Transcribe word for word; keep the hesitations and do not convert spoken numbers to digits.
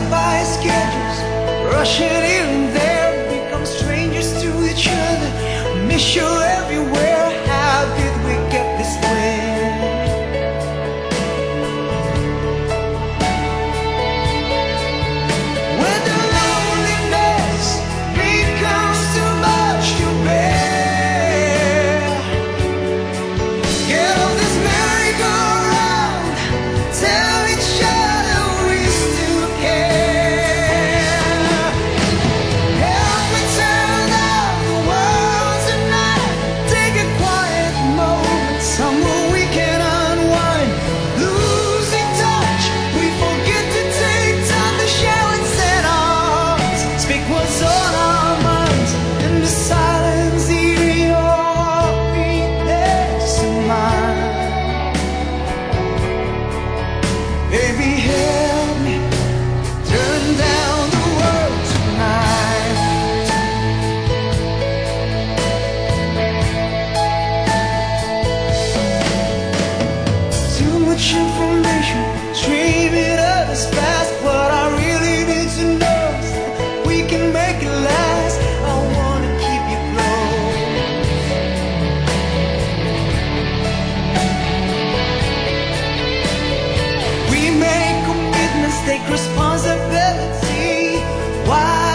by schedules, rushing here and there, become strangers to each other. Miss you everywhere. How did we get this way? When the loneliness becomes too much to bear, get on this merry-go-round, tell each other we still care. Help me turn down the world tonight, take a quiet moment somewhere we can unwind. Losing touch, we forget to take time to share what's in our hearts, speak what's on our minds, in the silence eating your heartbeat next to mine. Baby, help me turn down the world tonight. Too much information streaming at us fast. What I really need to know is that we can make it last. I wanna keep you close. We make commitments, take responsibility. Why